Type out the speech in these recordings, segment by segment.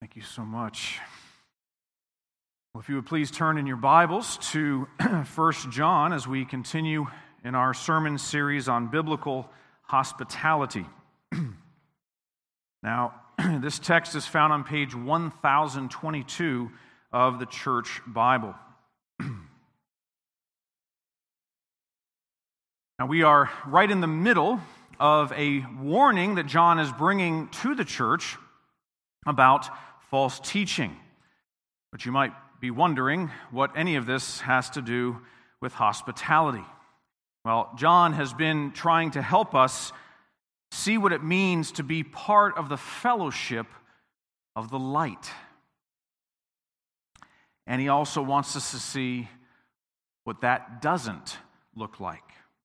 Thank you so much. Well, if you would please turn in your Bibles to 1 John as we continue in our sermon series on biblical hospitality. Now, this text is found on page 1022 of the Church Bible. Now, we are right in the middle of a warning that John is bringing to the church about false teaching. But you might be wondering what any of this has to do with hospitality. Well, John has been trying to help us see what it means to be part of the fellowship of the light. And he also wants us to see what that doesn't look like.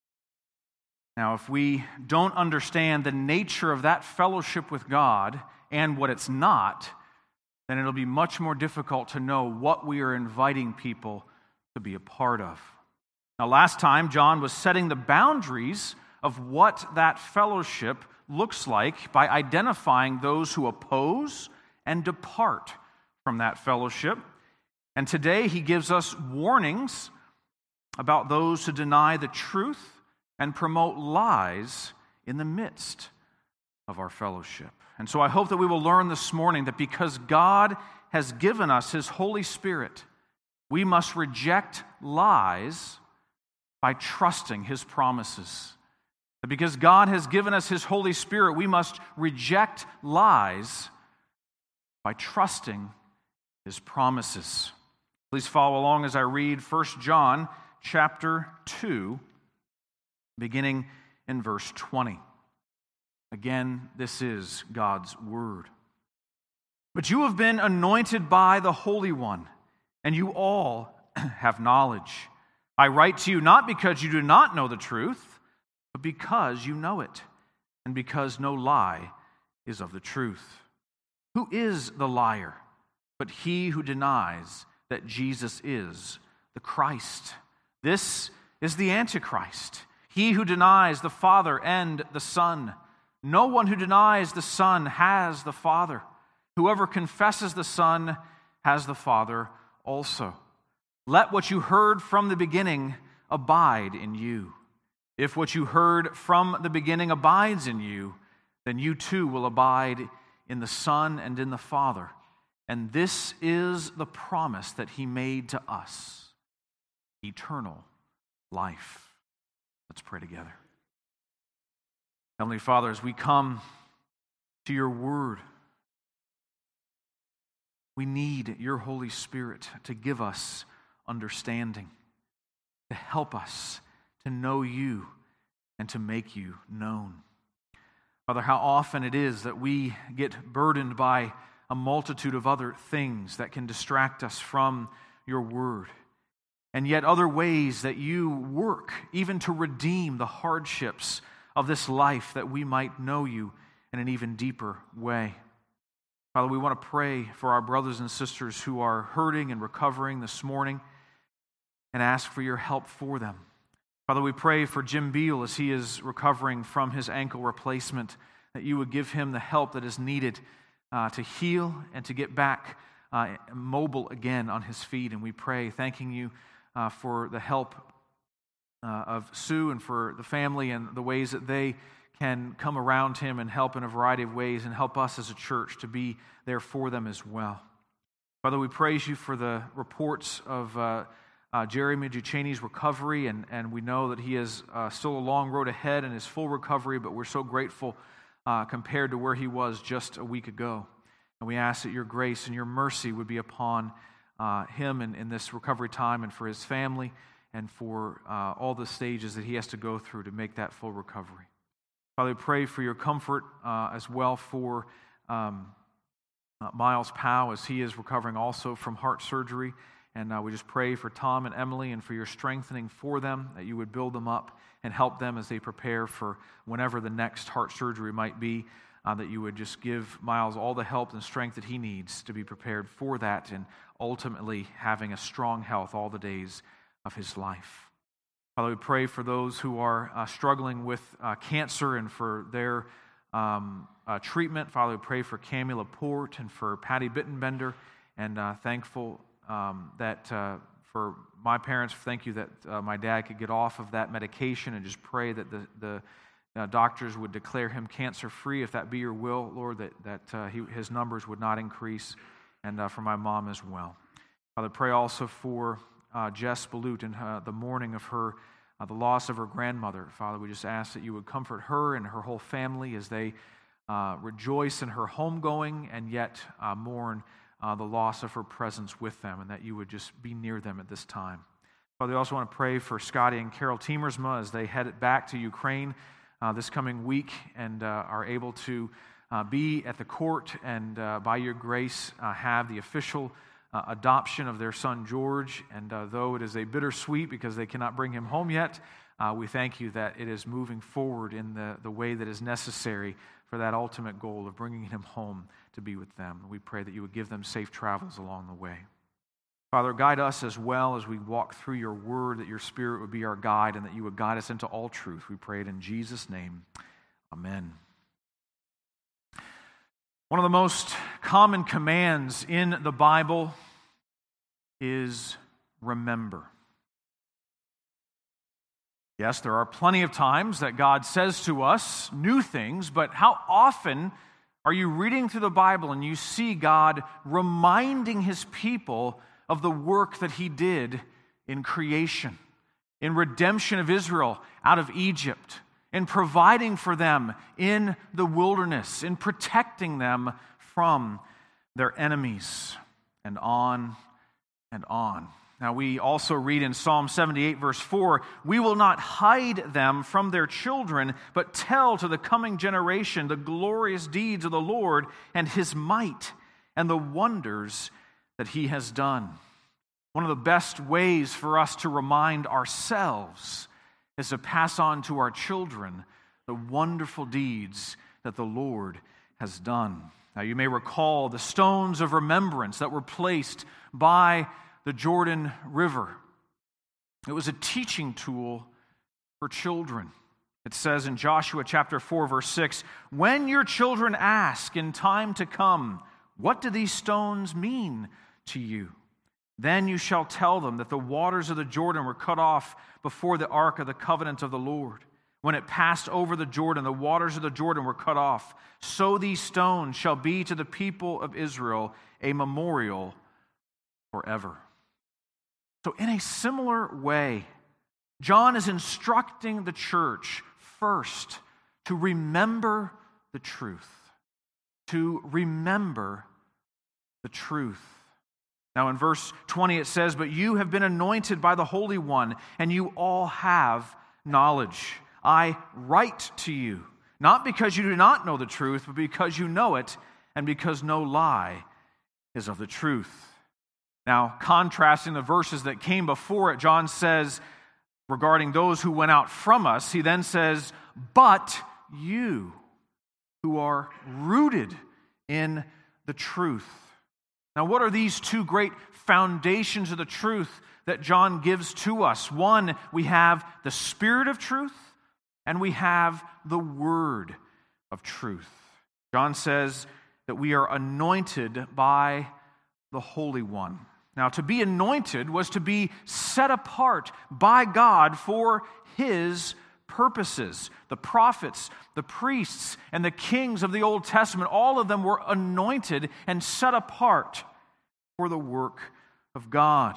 Now, if we don't understand the nature of that fellowship with God and what it's not, then it'll be much more difficult to know what we are inviting people to be a part of. Now, last time, John was setting the boundaries of what that fellowship looks like by identifying those who oppose and depart from that fellowship. And today, he gives us warnings about those who deny the truth and promote lies in the midst of our fellowship. And so I hope that we will learn this morning that because God has given us His Holy Spirit, we must reject lies by trusting His promises. That because God has given us His Holy Spirit, we must reject lies by trusting His promises. Please follow along as I read 1 John chapter 2, beginning in verse 20. Again, this is God's word. But you have been anointed by the Holy One, and you all have knowledge. I write to you not because you do not know the truth, but because you know it, and because no lie is of the truth. Who is the liar but he who denies that Jesus is the Christ? This is the Antichrist, he who denies the Father and the Son. No one who denies the Son has the Father. Whoever confesses the Son has the Father also. Let what you heard from the beginning abide in you. If what you heard from the beginning abides in you, then you too will abide in the Son and in the Father. And this is the promise that He made to us, eternal life. Let's pray together. Heavenly Father, as we come to your word, we need your Holy Spirit to give us understanding, to help us to know you and to make you known. Father, how often it is that we get burdened by a multitude of other things that can distract us from your word, and yet other ways that you work even to redeem the hardships of this life that we might know you in an even deeper way. Father, we want to pray for our brothers and sisters who are hurting and recovering this morning and ask for your help for them. Father, we pray for Jim Beal as he is recovering from his ankle replacement, that you would give him the help that is needed to heal and to get back mobile again on his feet. And we pray, thanking you for the help of Sue and for the family and the ways that they can come around him and help in a variety of ways and help us as a church to be there for them as well. Father, we praise you for the reports of Jeremy Ducheney's recovery, and we know that he is still a long road ahead in his full recovery, but we're so grateful compared to where he was just a week ago. And we ask that your grace and your mercy would be upon him in this recovery time and for his family, and for all the stages that he has to go through to make that full recovery. Father, we pray for your comfort as well for Miles Powell as he is recovering also from heart surgery. And we just pray for Tom and Emily and for your strengthening for them, that you would build them up and help them as they prepare for whenever the next heart surgery might be, that you would just give Miles all the help and strength that he needs to be prepared for that and ultimately having a strong health all the days of his life. Father, we pray for those who are struggling with cancer and for their treatment. Father, we pray for Cammie Laporte and for Patty Bittenbender, and thankful that for my parents, thank you that my dad could get off of that medication, and just pray that the doctors would declare him cancer-free, if that be your will, Lord, that his numbers would not increase, and for my mom as well. Father, pray also for Jess Balut in the mourning of her, the loss of her grandmother. Father, we just ask that you would comfort her and her whole family as they rejoice in her homegoing and yet mourn the loss of her presence with them, and that you would just be near them at this time. Father, we also want to pray for Scotty and Carol Tiemersma as they head back to Ukraine this coming week and are able to be at the court and by your grace have the official adoption of their son George. And though it is a bittersweet because they cannot bring him home yet, we thank you that it is moving forward in the way that is necessary for that ultimate goal of bringing him home to be with them. We pray that you would give them safe travels along the way. Father, guide us as well as we walk through your word, that your Spirit would be our guide and that you would guide us into all truth. We pray it in Jesus' name. Amen. One of the most common commands in the Bible is remember. Yes, there are plenty of times that God says to us new things, but how often are you reading through the Bible and you see God reminding his people of the work that he did in creation, in redemption of Israel out of Egypt, in providing for them in the wilderness, in protecting them from their enemies, and on and on. Now we also read in Psalm 78 verse 4, "We will not hide them from their children, but tell to the coming generation the glorious deeds of the Lord and his might and the wonders that he has done." One of the best ways for us to remind ourselves is to pass on to our children the wonderful deeds that the Lord has done. Now you may recall the stones of remembrance that were placed by the Jordan River. It was a teaching tool for children. It says in Joshua chapter 4, verse 6, "When your children ask in time to come, 'What do these stones mean to you?' Then you shall tell them that the waters of the Jordan were cut off before the ark of the covenant of the Lord. When it passed over the Jordan, the waters of the Jordan were cut off. So these stones shall be to the people of Israel a memorial forever." So in a similar way, John is instructing the church first to remember the truth. To remember the truth. Now in verse 20 it says, "But you have been anointed by the Holy One, and you all have knowledge. I write to you, not because you do not know the truth, but because you know it, and because no lie is of the truth." Now, contrasting the verses that came before it, John says, regarding those who went out from us, he then says, "But you who are rooted in the truth." Now, what are these two great foundations of the truth that John gives to us? One, we have the Spirit of truth, and we have the Word of truth. John says that we are anointed by the Holy One. Now, to be anointed was to be set apart by God for his purposes. The prophets, the priests, and the kings of the Old Testament, all of them were anointed and set apart for the work of God.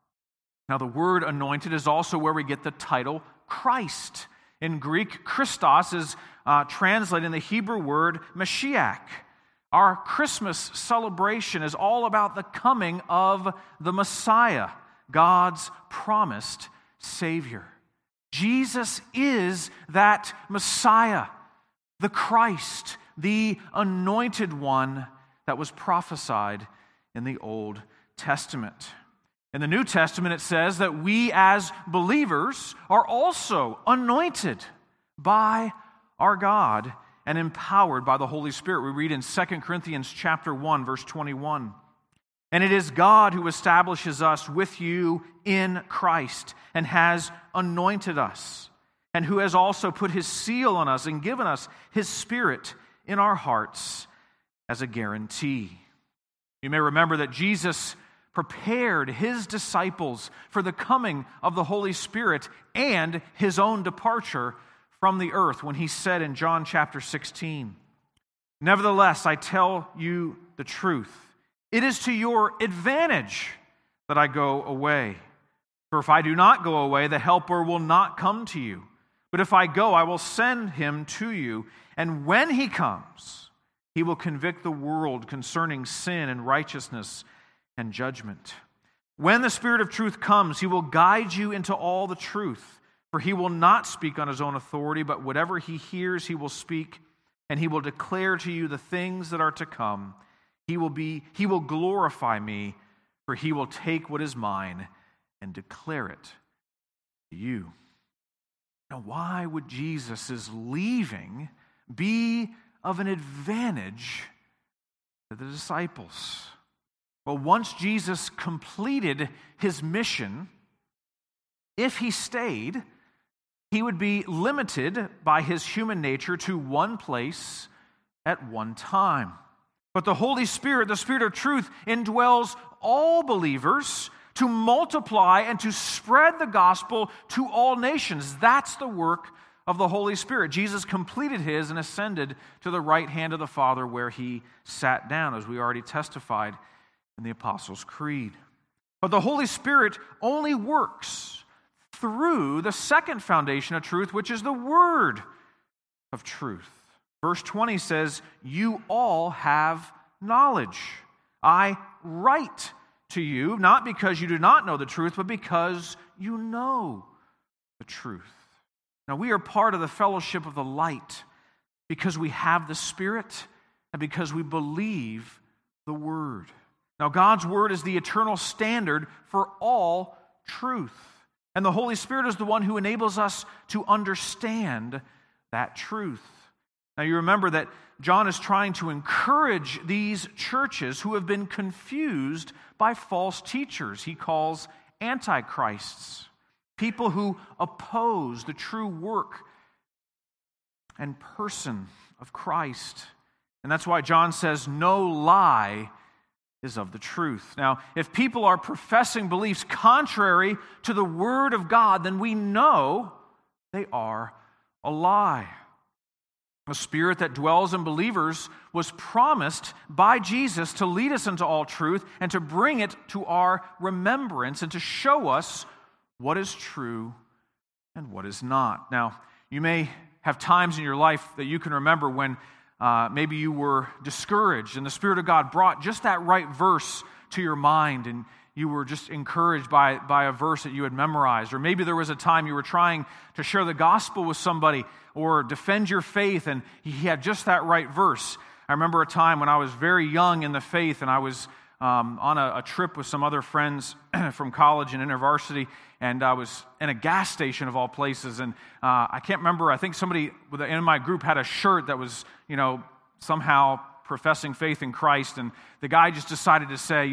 Now, the word anointed is also where we get the title Christ. In Greek, Christos is translated in the Hebrew word Mashiach. Our Christmas celebration is all about the coming of the Messiah, God's promised Savior. Jesus is that Messiah, the Christ, the anointed one that was prophesied in the Old Testament. In the New Testament, it says that we as believers are also anointed by our God and empowered by the Holy Spirit. We read in 2 Corinthians chapter 1, verse 21. "And it is God who establishes us with you in Christ and has anointed us, and who has also put his seal on us and given us his Spirit in our hearts as a guarantee. You may remember that Jesus prepared his disciples for the coming of the Holy Spirit and his own departure from the earth when he said in John chapter 16, "Nevertheless, I tell you the truth. It is to your advantage that I go away. For if I do not go away, the Helper will not come to you. But if I go, I will send him to you. And when he comes, he will convict the world concerning sin and righteousness and judgment. When the Spirit of truth comes, he will guide you into all the truth. For he will not speak on his own authority, but whatever he hears, he will speak, and he will declare to you the things that are to come. He will glorify me, for he will take what is mine and declare it to you." Now, why would Jesus' leaving be of an advantage to the disciples? Well, once Jesus completed his mission, if he stayed, he would be limited by his human nature to one place at one time. But the Holy Spirit, the Spirit of truth, indwells all believers to multiply and to spread the gospel to all nations. That's the work of the Holy Spirit. Jesus completed his and ascended to the right hand of the Father where he sat down, as we already testified in the Apostles' Creed. But the Holy Spirit only works through the second foundation of truth, which is the word of truth. Verse 20 says, "You all have knowledge. I write to you, not because you do not know the truth, but because you know the truth." Now, we are part of the fellowship of the light because we have the Spirit and because we believe the Word. Now, God's Word is the eternal standard for all truth. And the Holy Spirit is the one who enables us to understand that truth. Now, you remember that John is trying to encourage these churches who have been confused by false teachers. He calls antichrists, people who oppose the true work and person of Christ. And that's why John says, "No lie is of the truth." Now, if people are professing beliefs contrary to the Word of God, then we know they are a lie. The Spirit that dwells in believers was promised by Jesus to lead us into all truth and to bring it to our remembrance and to show us what is true and what is not. Now, you may have times in your life that you can remember when maybe you were discouraged and the Spirit of God brought just that right verse to your mind and you were just encouraged by a verse that you had memorized. Or maybe there was a time you were trying to share the gospel with somebody or defend your faith and he had just that right verse. I remember a time when I was very young in the faith and I was on a trip with some other friends from college and InterVarsity, and I was in a gas station of all places, and I can't remember, I think somebody in my group had a shirt that was, somehow professing faith in Christ, and the guy just decided to say,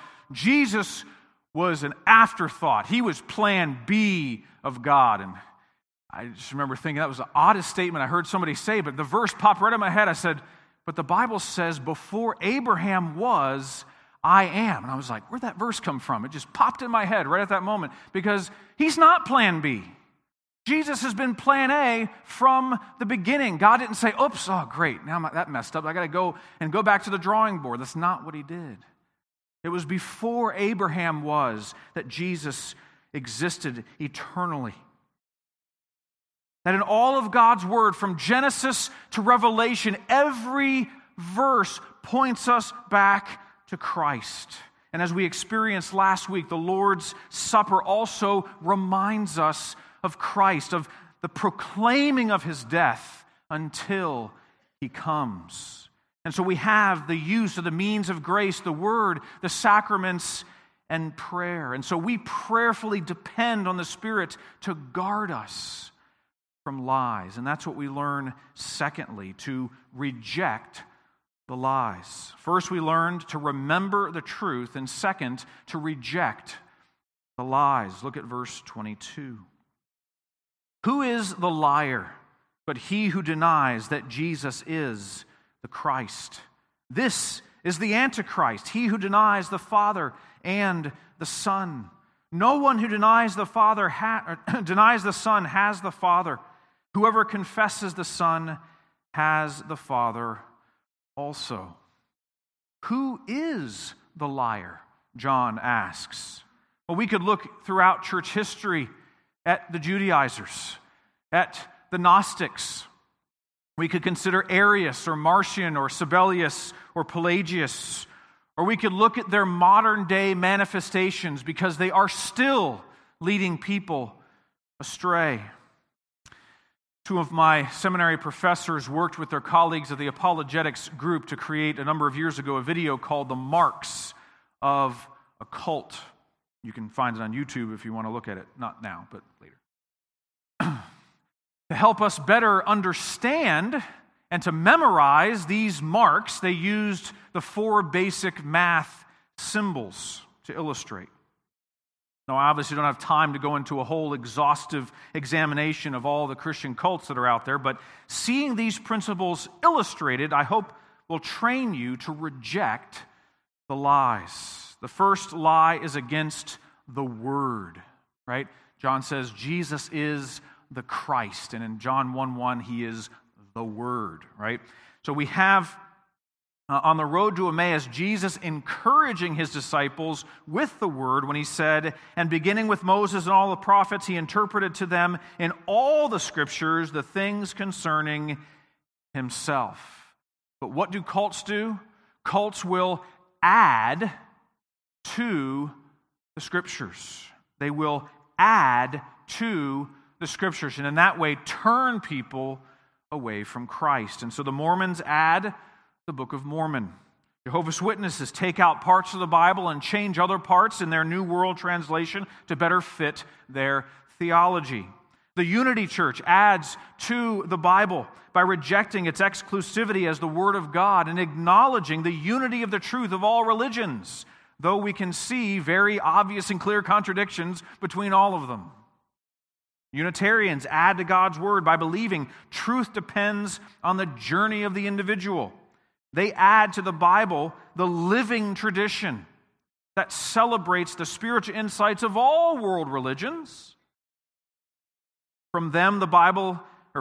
Jesus was an afterthought. He was plan B of God. And I just remember thinking that was the oddest statement I heard somebody say, but the verse popped right in my head. I said, but the Bible says, before Abraham was, I am. And I was like, where'd that verse come from? It just popped in my head right at that moment because he's not plan B. Jesus has been plan A from the beginning. God didn't say, oops, oh great, now that messed up. I got to go back to the drawing board. That's not what he did. It was before Abraham was that Jesus existed eternally. That in all of God's Word, from Genesis to Revelation, every verse points us back to Christ. And as we experienced last week, the Lord's Supper also reminds us of Christ, of the proclaiming of His death until He comes. And so we have the use of the means of grace, the Word, the sacraments, and prayer. And so we prayerfully depend on the Spirit to guard us from lies. And that's what we learn, secondly, to reject the lies. First, we learned to remember the truth, and second, to reject the lies. Look at verse 22. Who is the liar but he who denies that Jesus is the Christ. This is the Antichrist, he who denies the Father and the Son. No one who denies the denies the Son has the Father. Whoever confesses the Son has the Father also. Who is the liar? John asks. Well, we could look throughout church history at the Judaizers, at the Gnostics. We could consider Arius or Marcion or Sabellius or Pelagius. Or we could look at their modern day manifestations because they are still leading people astray. Two of my seminary professors worked with their colleagues of the apologetics group to create a number of years ago a video called The Marks of a Cult. You can find it on YouTube if you want to look at it. Not now, but later. To help us better understand and to memorize these marks, they used the 4 basic math symbols to illustrate. Now, I obviously don't have time to go into a whole exhaustive examination of all the Christian cults that are out there, but seeing these principles illustrated, I hope will train you to reject the lies. The first lie is against the Word, right? John says Jesus is the Christ, and in John 1:1, he is the Word, right? So we have on the road to Emmaus, Jesus encouraging his disciples with the Word when he said, and beginning with Moses and all the prophets, he interpreted to them in all the Scriptures the things concerning himself. But what do cults do? Cults will add to the Scriptures. They will add to the Scriptures, and in that way turn people away from Christ. And so the Mormons add the Book of Mormon. Jehovah's Witnesses take out parts of the Bible and change other parts in their New World Translation to better fit their theology. The Unity Church adds to the Bible by rejecting its exclusivity as the Word of God and acknowledging the unity of the truth of all religions, though we can see very obvious and clear contradictions between all of them. Unitarians add to God's Word by believing truth depends on the journey of the individual. They add to the Bible the living tradition that celebrates the spiritual insights of all world religions. For them, the Bible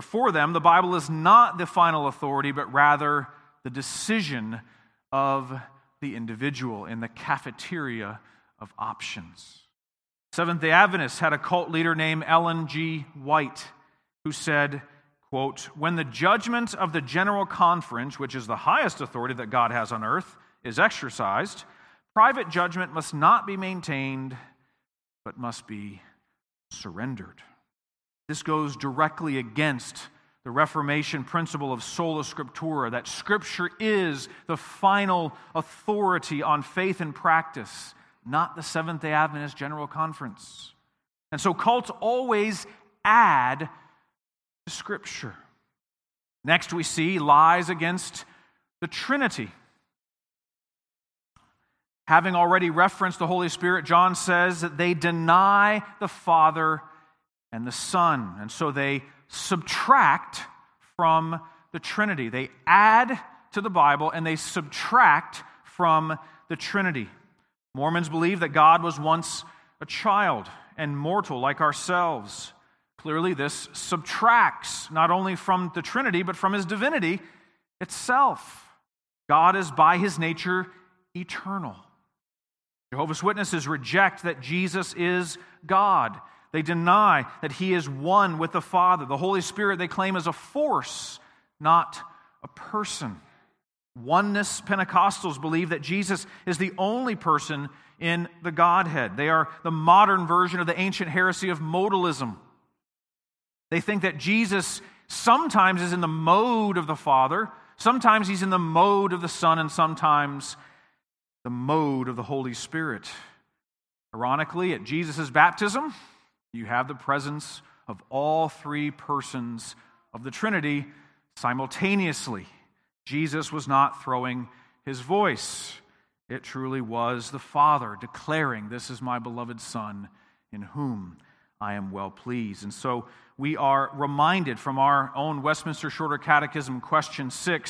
is not the final authority, but rather the decision of the individual in the cafeteria of options. Seventh-day Adventists had a cult leader named Ellen G. White who said, quote, when the judgment of the General Conference, which is the highest authority that God has on earth, is exercised, private judgment must not be maintained, but must be surrendered. This goes directly against the Reformation principle of sola scriptura, that Scripture is the final authority on faith and practice, not the Seventh-day Adventist General Conference. And so cults always add to Scripture. Next, we see lies against the Trinity. Having already referenced the Holy Spirit, John says that they deny the Father and the Son. And so they subtract from the Trinity. They add to the Bible and they subtract from the Trinity. Mormons believe that God was once a child and mortal like ourselves. Clearly, this subtracts not only from the Trinity, but from his divinity itself. God is by his nature eternal. Jehovah's Witnesses reject that Jesus is God. They deny that he is one with the Father. The Holy Spirit they claim is a force, not a person. Oneness Pentecostals believe that Jesus is the only person in the Godhead. They are the modern version of the ancient heresy of modalism. They think that Jesus sometimes is in the mode of the Father, sometimes he's in the mode of the Son, and sometimes the mode of the Holy Spirit. Ironically, at Jesus' baptism, you have the presence of all 3 persons of the Trinity simultaneously. Jesus was not throwing his voice. It truly was the Father declaring, "This is my beloved Son, in whom I am well pleased." And so we are reminded from our own Westminster Shorter Catechism, question 6,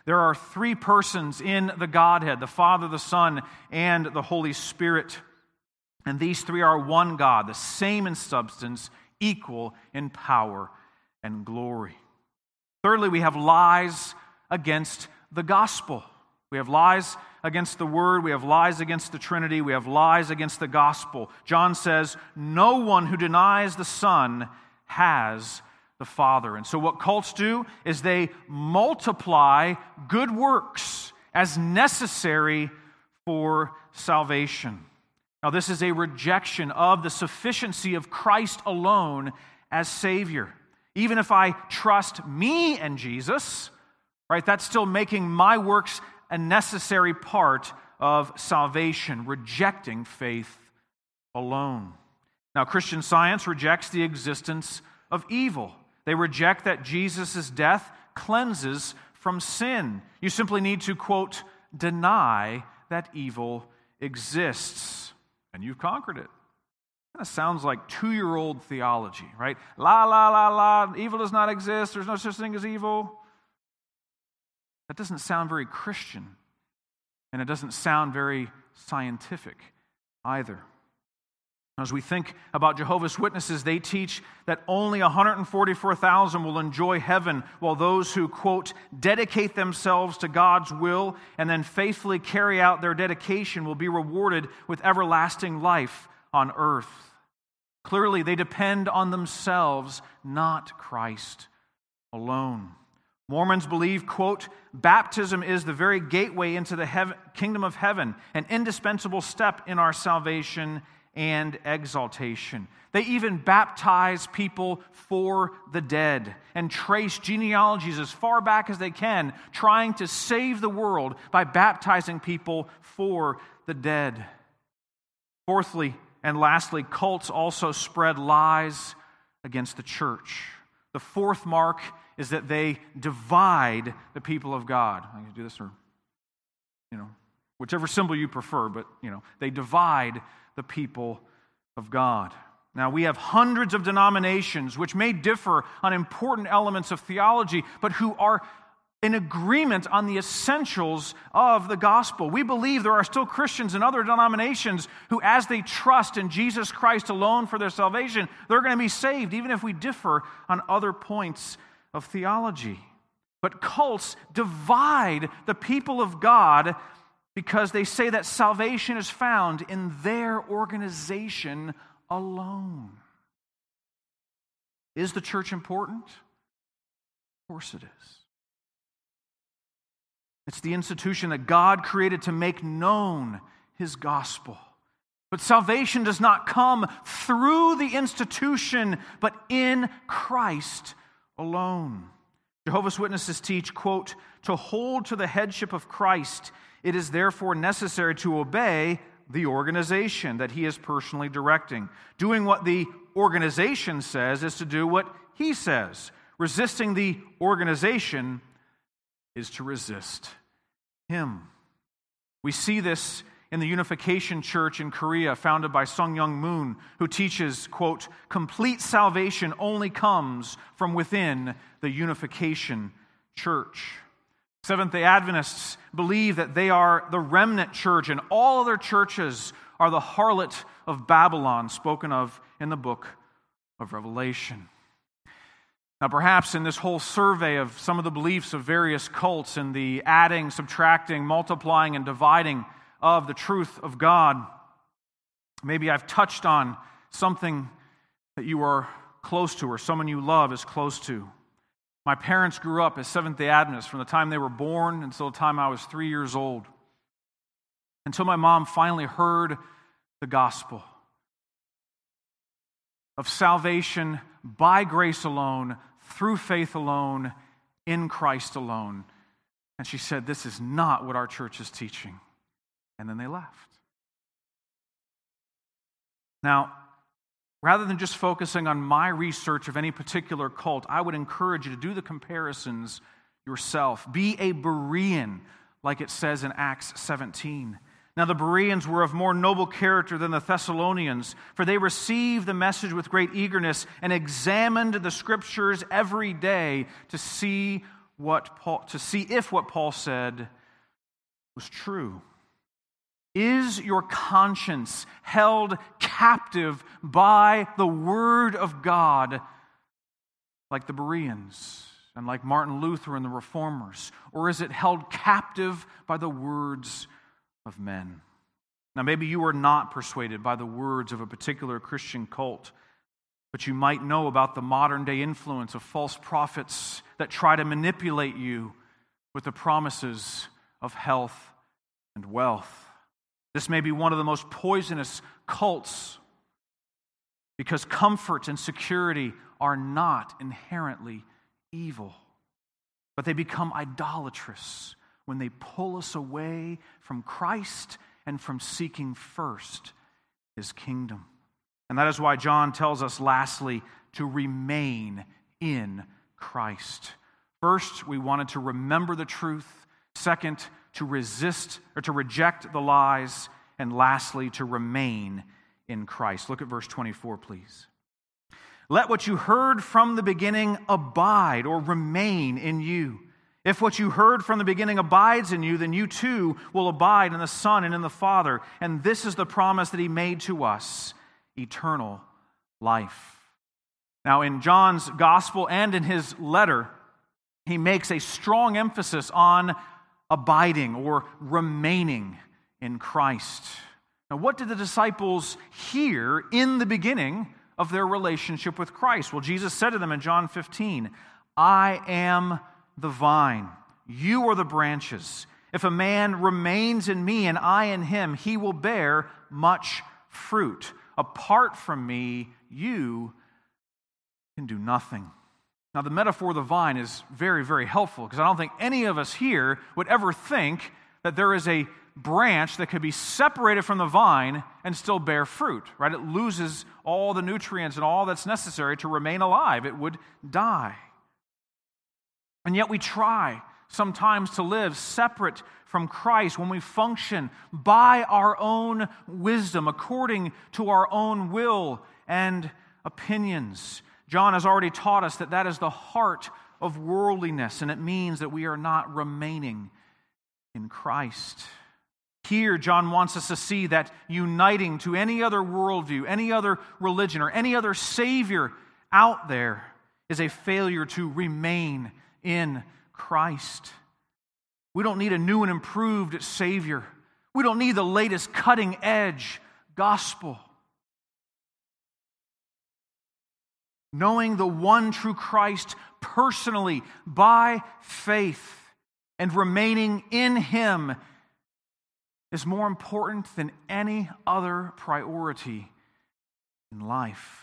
There are three persons in the Godhead, the Father, the Son, and the Holy Spirit. And these three are one God, the same in substance, equal in power and glory. Thirdly, we have lies against the gospel. We have lies against the Word. We have lies against the Trinity. We have lies against the gospel. John says, no one who denies the Son has the Father. And so what cults do is they multiply good works as necessary for salvation. Now, this is a rejection of the sufficiency of Christ alone as Savior. Even if I trust me and Jesus, right, that's still making my works a necessary part of salvation, rejecting faith alone. Now, Christian Science rejects the existence of evil. They reject that Jesus' death cleanses from sin. You simply need to, quote, deny that evil exists, and you've conquered it. Kind of sounds like 2-year-old theology, right? La, la, la, la, evil does not exist, there's no such thing as evil. That doesn't sound very Christian, and it doesn't sound very scientific either. As we think about Jehovah's Witnesses, they teach that only 144,000 will enjoy heaven, while those who, quote, dedicate themselves to God's will and then faithfully carry out their dedication will be rewarded with everlasting life on earth. Clearly, they depend on themselves, not Christ alone. Mormons believe, quote, baptism is the very gateway into the kingdom of heaven, an indispensable step in our salvation and exaltation. They even baptize people for the dead and trace genealogies as far back as they can, trying to save the world by baptizing people for the dead. Fourthly and lastly, cults also spread lies against the church. The fourth mark is that they divide the people of God. I can do this or, whichever symbol you prefer, but, they divide the people of God. Now, we have hundreds of denominations which may differ on important elements of theology, but who are in agreement on the essentials of the gospel. We believe there are still Christians in other denominations who, as they trust in Jesus Christ alone for their salvation, they're going to be saved, even if we differ on other points of theology. But cults divide the people of God because they say that salvation is found in their organization alone. Is the church important? Of course it is. It's the institution that God created to make known His gospel. But salvation does not come through the institution, but in Christ alone. Jehovah's Witnesses teach, quote, to hold to the headship of Christ, it is therefore necessary to obey the organization that he is personally directing. Doing what the organization says is to do what he says. Resisting the organization is to resist him. We see this in the Unification Church in Korea, founded by Sungyoung Moon, who teaches, quote, complete salvation only comes from within the Unification Church. Seventh-day Adventists believe that they are the remnant church, and all other churches are the harlot of Babylon, spoken of in the book of Revelation. Now, perhaps in this whole survey of some of the beliefs of various cults and the adding, subtracting, multiplying, and dividing of the truth of God, maybe I've touched on something that you are close to or someone you love is close to. My parents grew up as Seventh-day Adventists from the time they were born until the time I was 3 years old, until my mom finally heard the gospel of salvation by grace alone, through faith alone, in Christ alone. And she said, this is not what our church is teaching. And then they left. Now, rather than just focusing on my research of any particular cult, I would encourage you to do the comparisons yourself. Be a Berean, like it says in Acts 17. Now the Bereans were of more noble character than the Thessalonians, for they received the message with great eagerness and examined the Scriptures every day to see if what Paul said was true. Is your conscience held captive by the Word of God, like the Bereans and like Martin Luther and the Reformers? Or is it held captive by the words of men? Now, maybe you are not persuaded by the words of a particular Christian cult, but you might know about the modern-day influence of false prophets that try to manipulate you with the promises of health and wealth. This may be one of the most poisonous cults because comfort and security are not inherently evil, but they become idolatrous when they pull us away from Christ and from seeking first His kingdom. And that is why John tells us, lastly, to remain in Christ. First, we wanted to remember the truth. Second, to resist or to reject the lies. And lastly, to remain in Christ. Look at verse 24, please. Let what you heard from the beginning abide or remain in you. If what you heard from the beginning abides in you, then you too will abide in the Son and in the Father. And this is the promise that He made to us, eternal life. Now, in John's gospel and in his letter, he makes a strong emphasis on abiding or remaining in Christ. Now, what did the disciples hear in the beginning of their relationship with Christ? Well, Jesus said to them in John 15, I am the vine, you are the branches. If a man remains in me and I in him, he will bear much fruit. Apart from me, you can do nothing. Now, the metaphor of the vine is very, very helpful because I don't think any of us here would ever think that there is a branch that could be separated from the vine and still bear fruit, right? It loses all the nutrients and all that's necessary to remain alive. It would die. And yet we try sometimes to live separate from Christ when we function by our own wisdom, according to our own will and opinions. John has already taught us that that is the heart of worldliness, and it means that we are not remaining in Christ. Here, John wants us to see that uniting to any other worldview, any other religion, or any other Savior out there is a failure to remain in Christ. We don't need a new and improved Savior. We don't need the latest cutting-edge gospel. Knowing the one true Christ personally by faith and remaining in Him is more important than any other priority in life.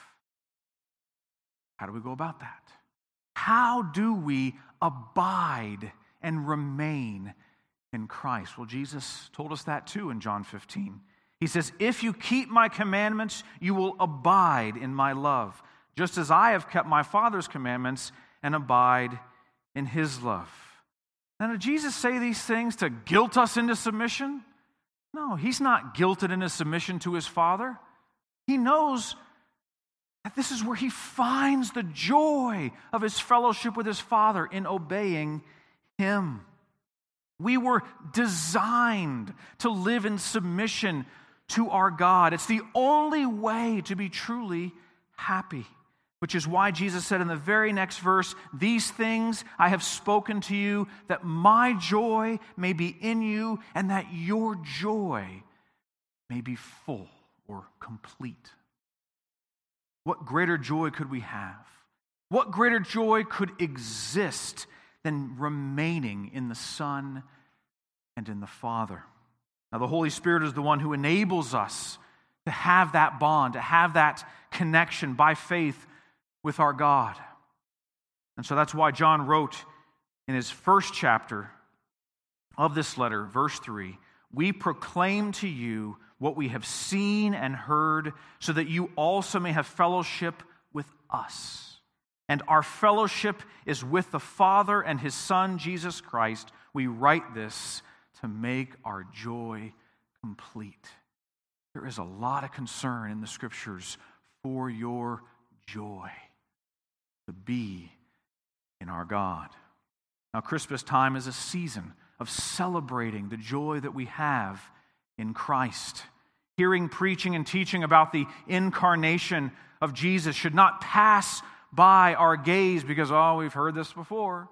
How do we go about that? How do we abide and remain in Christ? Well, Jesus told us that too in John 15. He says, if you keep my commandments, you will abide in my love, just as I have kept my Father's commandments and abide in His love. Now, did Jesus say these things to guilt us into submission? No, He's not guilted into submission to His Father. He knows that this is where He finds the joy of His fellowship with His Father in obeying Him. We were designed to live in submission to our God. It's the only way to be truly happy, which is why Jesus said in the very next verse, these things I have spoken to you, that my joy may be in you, and that your joy may be full or complete. What greater joy could we have? What greater joy could exist than remaining in the Son and in the Father? Now, the Holy Spirit is the one who enables us to have that bond, to have that connection by faith with our God. And so that's why John wrote in his first chapter of this letter, verse 3, we proclaim to you what we have seen and heard, so that you also may have fellowship with us. And our fellowship is with the Father and His Son, Jesus Christ. We write this to make our joy complete. There is a lot of concern in the Scriptures for your joy to be in our God. Now, Christmas time is a season of celebrating the joy that we have in Christ. Hearing, preaching, and teaching about the incarnation of Jesus should not pass by our gaze because, we've heard this before.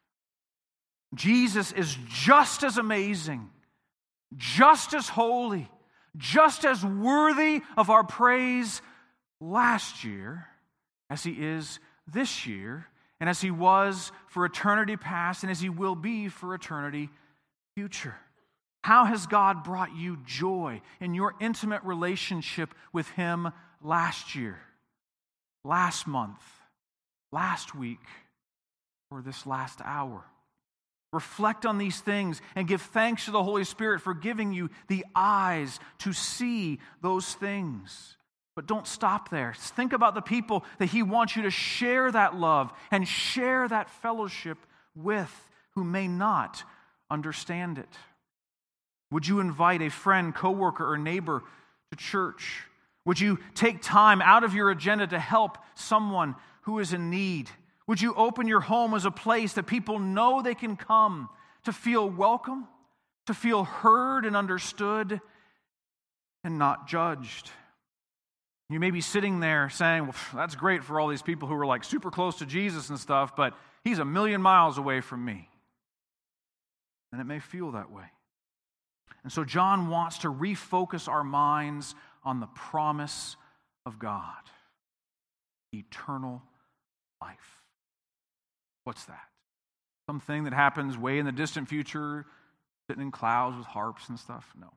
Jesus is just as amazing, just as holy, just as worthy of our praise last year as he is this year, and as he was for eternity past, and as he will be for eternity future. How has God brought you joy in your intimate relationship with him last year, last month, last week, or this last hour? Reflect on these things and give thanks to the Holy Spirit for giving you the eyes to see those things. But don't stop there. Think about the people that he wants you to share that love and share that fellowship with, who may not understand it. Would you invite a friend, coworker, or neighbor to church? Would you take time out of your agenda to help someone who is in need? Would you open your home as a place that people know they can come to feel welcome, to feel heard and understood, and not judged? You may be sitting there saying, well, that's great for all these people who are like super close to Jesus and stuff, but he's 1,000,000 miles away from me. And it may feel that way. And so John wants to refocus our minds on the promise of God, eternal life. What's that? Something that happens way in the distant future, sitting in clouds with harps and stuff? No.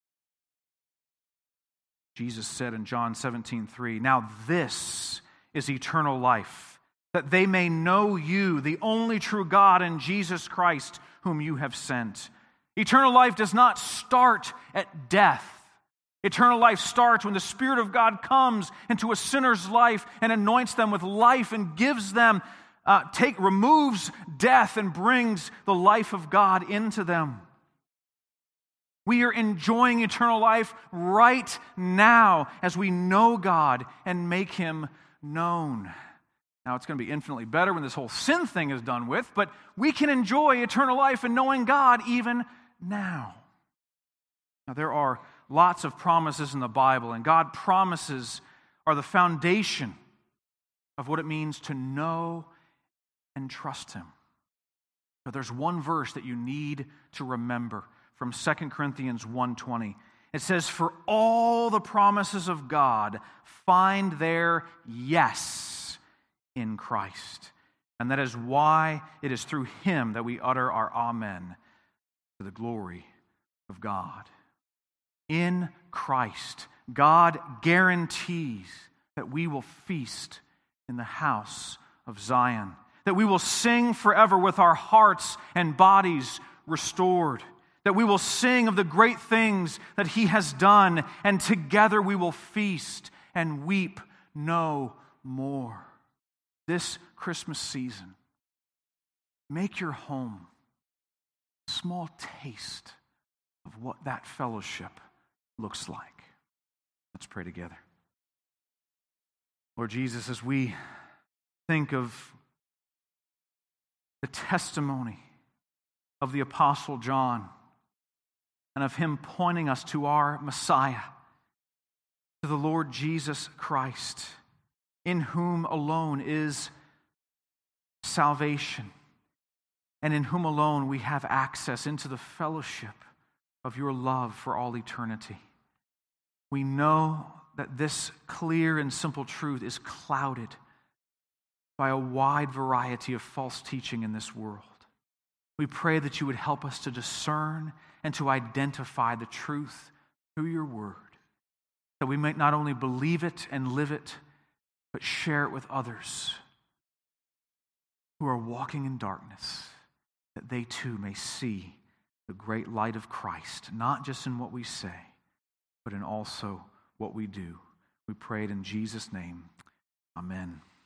Jesus said in John 17:3, "Now this is eternal life, that they may know you, the only true God, and Jesus Christ, whom you have sent." Eternal life does not start at death. Eternal life starts when the Spirit of God comes into a sinner's life and anoints them with life and gives them, removes death and brings the life of God into them. We are enjoying eternal life right now as we know God and make him known. Now, it's going to be infinitely better when this whole sin thing is done with, but we can enjoy eternal life and knowing God even now. Now, there are lots of promises in the Bible, and God promises are the foundation of what it means to know and trust him. But there's one verse that you need to remember from 2 Corinthians 1:20. It says, "For all the promises of God find their yes in Christ. And that is why it is through him that we utter our amen to the glory of God." In Christ, God guarantees that we will feast in the house of Zion, that we will sing forever with our hearts and bodies restored, that we will sing of the great things that he has done, and together we will feast and weep no more. This Christmas season, make your home a small taste of what that fellowship looks like. Let's pray together. Lord Jesus, as we think of the testimony of the Apostle John and of him pointing us to our Messiah, to the Lord Jesus Christ, in whom alone is salvation, and in whom alone we have access into the fellowship of your love for all eternity. We know that this clear and simple truth is clouded by a wide variety of false teaching in this world. We pray that you would help us to discern and to identify the truth through your word, that we might not only believe it and live it, but share it with others who are walking in darkness, that they too may see the great light of Christ, not just in what we say, but in also what we do. We pray it in Jesus' name. Amen.